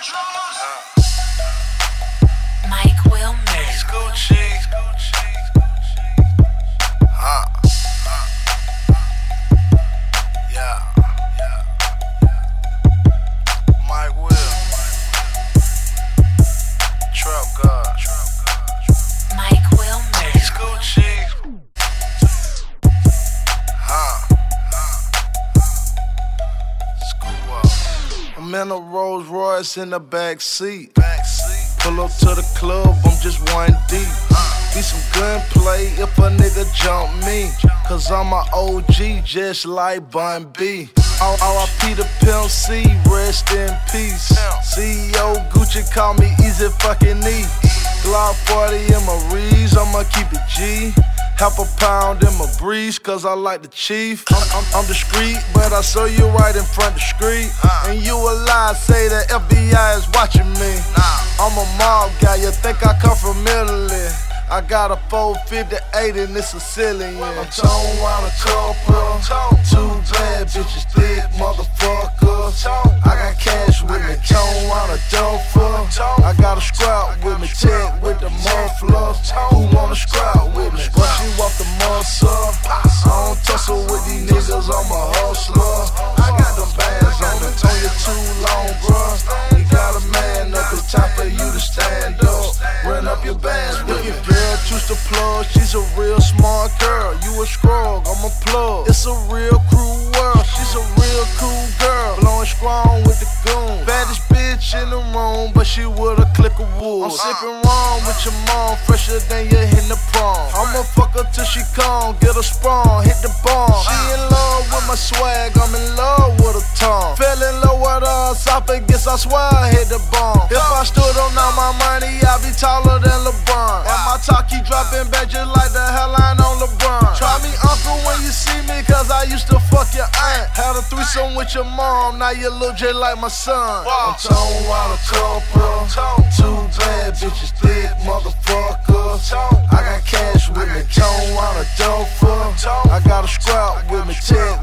Mike Will mix. Mike Will, Trap God, Mike Will mix. I'm in a Rolls Royce in the back seat. Pull up to the club, I'm just one deep. Be some gunplay if a nigga jump me. Cause I'm a OG just like Bun B. R.I.P. the Pimp C, rest in peace. CEO Gucci call me Easy fucking E. Glock 40 in my Rees, I'ma keep it G. Half a pound in my breeze, cause I like the chief. I'm discreet, but I saw you right in front of the street. And you a lie, say the FBI is watching me. I'm a mob guy, you think I come from Italy. I got a 458 and it's a Sicilian. I'm tone around a couple, two bad bitches, thick motherfuckers. I got cash with me, tone around a duffel. I got a scrap with me, check with the muffler. Who wanna scrap with me? Brush you off the muscle. I don't tussle with these niggas, I'm a hustler. I got them bands on me, tone you too long, bruh. You got a man up, it's time for you to stand up. Run up your bands with me. Girl, choose to plug, she's a real smart girl. You a scrub, I'm a plug. It's a real cruel world, she's a real cool girl. Blowing strong with the goon. Baddest bitch in the room, but she with a click of wood. I'm sipping wrong with your mom, fresher than you hitting the prom. I'ma fuck her till she come, get a spawn, hit the bomb. She in love with my swag, I'm in love with her tongue. Fell in love with her, soft against I swear I hit the bomb. If I stood on all my money, I'd be taller than LeBron. And my talk keep dropping back just like the headline on LeBron. Try me uncle when you see me, cause I used to fuck your aunt. Had a threesome with your mom, now you look just like my son. I'm tone around a couple, two bad bitches, thick motherfuckers. I got cash with me, tone around a duffel. I got a scrap with me, check